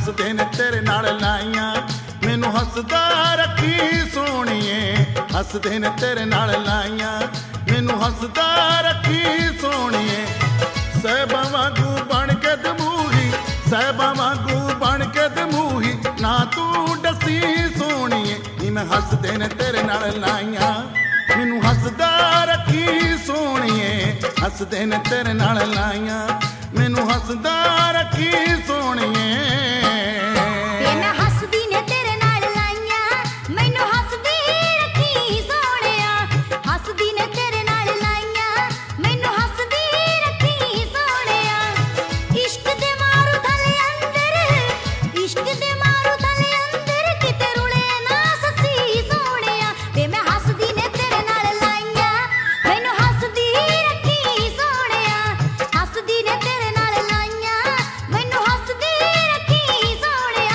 ਹੱਸਦੇ ਨੇ ਤੇਰੇ ਨਾਲ ਲਾਈਆਂ, ਮੈਨੂੰ ਹੱਸਦਾ ਰੱਖੀ ਸੋਹਣੀਏ। ਹੱਸਦੇ ਨੇ ਤੇਰੇ ਨਾਲ ਲਾਈਆਂ, ਮੈਨੂੰ ਹੱਸਦਾ ਰੱਖੀ ਸੋਹਣੀਏ। ਸਾਹਿਬਾਂ ਵਾਂਗੂ ਬਣ ਕੇ ਦਮੂਹੀ, ਸਾਹਿਬਾਂ ਵਾਂਗੂ ਬਣ ਕੇ ਦਮੂਹੀ, ਨਾ ਤੂੰ ਡੱਸੀ ਸੋਹਣੀਏ। ਨੀ ਮੈਂ ਹੱਸਦੇ ਨੇ ਤੇਰੇ ਨਾਲ ਲਾਈਆਂ, ਮੈਨੂੰ ਹੱਸਦਾ ਰੱਖੀ ਸੋਹਣੀਏ। ਹੱਸਦੇ ਨੇ ਤੇਰੇ ਨਾਲ ਲਾਈਆਂ, ਮੈਨੂੰ ਹੱਸਦਾ ਰੱਖੀ ਸੋਹਣੀਏ। ਮੈਂ ਹੱਸਦੀ ਨੇ ਤੇਰੇ ਨਾਲ ਲਾਈਆਂ, ਮੈਨੂੰ ਹੱਸਦੀ ਰੱਖੀ ਸੋਹਣਿਆ। ਹੱਸਦੀ ਨੇ ਤੇਰੇ ਨਾਲ ਲਾਈਆਂ, ਮੈਨੂੰ ਹੱਸਦੀ ਰੱਖੀ ਸੋਹਣਿਆ। ਇਸ਼ਕ ਦੇ ਮਾਰੂ ਥਲੇ ਅੰਦਰ, ਇਸ਼ਕ ਦੇ ਮਾਰੂ ਥਲੇ ਅੰਦਰ, ਕਿਤੇ ਰੁਲੇ ਨਾ ਸੱਸੀ ਸੋਹਣਿਆ। ਵੇ ਮੈਂ ਹੱਸਦੀ ਨੇ ਤੇਰੇ ਨਾਲ ਲਾਈਆਂ, ਮੈਨੂੰ ਹੱਸਦੀ ਰੱਖੀ ਸੋਹਣਿਆ। ਹੱਸਦੀ ਨੇ ਤੇਰੇ ਨਾਲ ਲਾਈਆਂ, ਮੈਨੂੰ ਹੱਸਦੀ ਰੱਖੀ ਸੋਹਣਿਆ।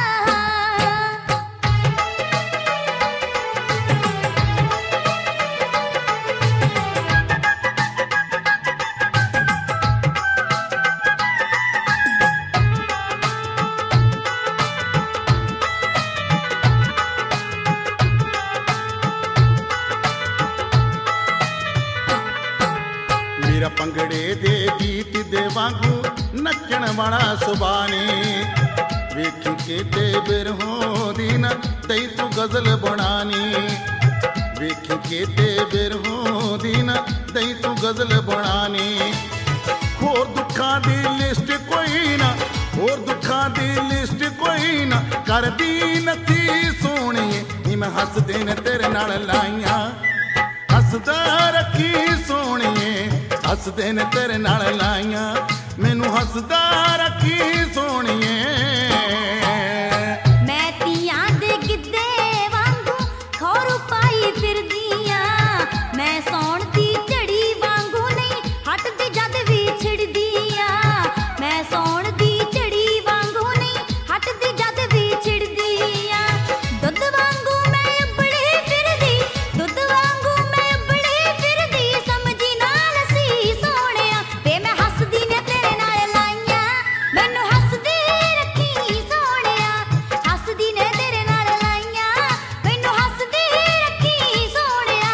ਮੇਰਾ ਭੰਗੜੇ ਦੇ ਗੀਤ ਦੇ ਵਾਂਗੂ ਨੱਚਣ ਵਾਲਾ ਸੁਬਾਨੀ। ਵੇਖੀ ਕੇ ਤੇ ਬਿਰਹੋਂ ਦੀ ਨਾ ਤਈ ਤੂੰ ਗਜ਼ਲ ਬਣਾਨੀ। ਵੇਖੀ ਕੇ ਤੇ ਬਿਰਹੋਂ ਦੀ ਨਾ ਤਈ ਤੂੰ ਗਜ਼ਲ ਬਣਾਨੀ। ਹੋਰ ਦੁੱਖਾਂ ਦੀ ਲਿਸਟ ਕੋਈ ਨਾ, ਹੋਰ ਦੁੱਖਾਂ ਦੀ ਲਿਸਟ ਕੋਈ ਨਾ, ਕਰਦੀ ਨੱਥੀ ਸੋਹਣੀਏ। ਨੀ ਮੈਂ ਹੱਸਦੇ ਨੇ ਤੇਰੇ ਨਾਲ ਲਾਈਆਂ, ਹੱਸਦਾ ਰੱਖੀ ਸੋਹਣੀਏ। ਹੱਸਦੇ ਨੇ ਤੇਰੇ ਨਾਲ ਲਾਈਆਂ, ਮੈਨੂੰ ਹੱਸਦਾ ਰੱਖੀ ਸੋਹਣੀਏ। ਮੈਂ ਤੀਆਂ ਦੇ ਗਿੱਧੇ ਵਾਂਗੂ ਖੋਰੂ ਪਾਈ ਫਿਰਦੀ ਆਂ। ਮੈਂ ਸੌਣ ਦੀ ਝੜੀ ਵਾਂਗੂ ਨਹੀਂ ਹਟਦੀ ਜਦ ਵੀ ਛਿੜਦੀ ਆਂ। ਮੈਂ ਸੌਣ ਦੀ ਝੜੀ ਵਾਂਗੂ ਨਹੀਂ ਹਟਦੀ ਜਦ ਵੀ ਛਿੜਦੀ ਆਂ। ਦੁੱਧ ਵਾਂਗੂ ਮੈਂ ਉਬਲੀ ਫਿਰਦੀ, ਦੁੱਧ ਵਾਂਗੂ ਮੈਂ ਉਬਲੀ ਫਿਰਦੀ, ਸਮਝੀ ਨਾ ਲੱਸੀ ਸੋਹਣਿਆ। ਵੇ ਮੈਂ ਹੱਸਦੀ ਨੇ ਤੇਰੇ ਨਾਲ ਲਾਈਆਂ, ਮੈਨੂੰ ਹੱਸਦੀ ਰੱਖੀ ਸੋਹਣਿਆ। ਹੱਸਦੀ ਨੇ ਤੇਰੇ ਨਾਲ ਲਾਈਆਂ, ਮੈਨੂੰ ਹੱਸਦੀ ਰੱਖੀ ਸੋਹਣਿਆ।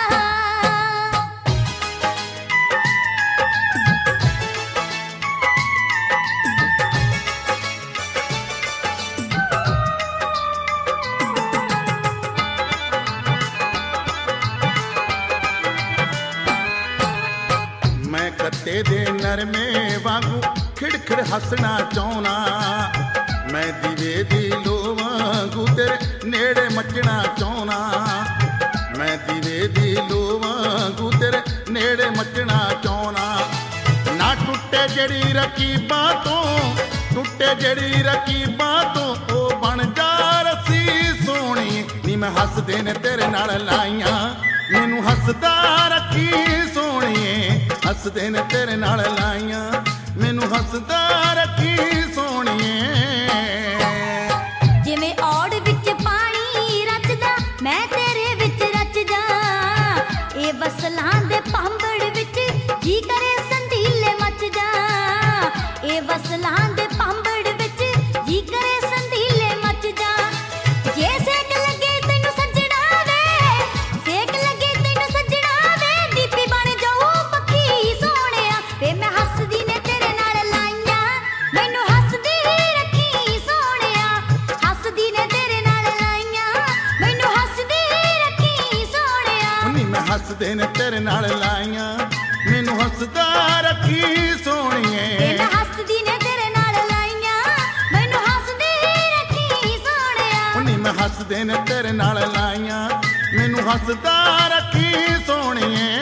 ਮੈਂ ਕੱਤੇ ਦੇ ਨਰਮੇ ਵਾਂਗੂ ਖਿੜਖਿੜ ਹੱਸਣਾ ਚਾਹੁੰਨਾ। ਮੈਂ ਦੀਵੇ ਦੀ ਲੋ ਵਾਂਗੂ ਤੇਰੇ ਨੇੜੇ ਮੱਚਣਾ ਚਾਹੁੰਨਾ। ਮੈਂ ਦੀਵੇ ਦੀ ਲੋ ਵਾਂਗੂ ਤੇਰੇ ਨੇੜੇ ਮੱਚਣਾ ਚਾਹੁੰਨਾ। ਨਾ ਟੁੱਟੇ ਜਿਹੜੀ ਰਕੀਬਾਂ ਤੋਂ, ਟੁੱਟੇ ਜਿਹੜੀ ਰਕੀਬਾਂ ਤੋਂ, ਉਹ ਬਣ ਜਾ ਰੱਸੀ ਸੋਹਣੀ। ਨੀ ਮੈਂ ਹੱਸਦੇ ਨੇ ਤੇਰੇ ਨਾਲ ਲਾਈਆਂ, ਮੈਨੂੰ ਹੱਸਦਾ ਰੱਖੀ ਸੋਹਣੀਏ। ਹੱਸਦੇ ਨੇ ਤੇਰੇ ਨਾਲ ਲਾਈਆਂ, ਮੈਨੂੰ ਹੱਸਦਾ ਰੱਖੀ ਸੋਹਣੀਏ। ਜਿਵੇਂ ਔੜ ਵਿੱਚ ਪਾਣੀ ਰਚਦਾ, ਮੈਂ ਤੇਰੇ ਵਿੱਚ ਰਚ ਜਾ। ਇਹ ਵਸਲਾਂ ਦੇ ਭਾਂਬੜ ਵਿੱਚ ਜੀ ਕਰੇ ਸੰਧੀਲੇ ਮਚ ਜਾ। ਇਹ ਵਸਲਾਂ ਦੇ ਭਾਂਬੜ ਵਿੱਚ ਜੀ ਕਰੇ ਸੰਧੀਲੇ ਮਚ ਜਾ। ਜੇ ਸੇਕ ਲੱਗੇ ਤੈਨੂੰ ਸੱਜਣਾ ਵੇ, ਸੇਕ ਲੱਗੇ ਤੈਨੂੰ ਸੱਜਣਾ ਵੇ, ਦੀਪੀ ਬਣ ਜਾਊ ਪੱਖੀ ਸੋਹਣਿਆ। ਵੇ ਮੈਂ ਹੱਸਦੀ ਨੇ ਤੇਰੇ ਨਾਲ ਲਾਈਆਂ, ਮੈਨੂੰ ਹੱਸਦੀ ਰੱਖੀ ਸੋਹਣਿਆ। ਹੱਸਦੀ ਨੇ ਤੇਰੇ ਨਾਲ ਲਾਈਆਂ, ਮੈਨੂੰ ਹੱਸਦੀ ਰੱਖੀ ਸੋਹਣਿਆ। ਨੀ ਮੈਂ ਹੱਸਦੇ ਨੇ ਤੇਰੇ ਨਾਲ ਲਾਈਆਂ, ਮੈਨੂੰ ਹੱਸਦਾ ਰੱਖੀ ਸੋਹਣੀਏ। ਮੈਂ ਹੱਸਦੀ ਨੇ ਤੇਰੇ ਨਾਲ ਲਾਈਆਂ, ਮੈਨੂੰ ਹੱਸਦੀ ਰੱਖੀ ਸੋਹਣਿਆ। ਨੀ ਮੈਂ ਹੱਸਦੇ ਨੇ ਤੇਰੇ ਨਾਲ ਲਾਈਆਂ, ਮੈਨੂੰ ਹੱਸਦਾ ਰੱਖੀ ਸੋਹਣੀਏ।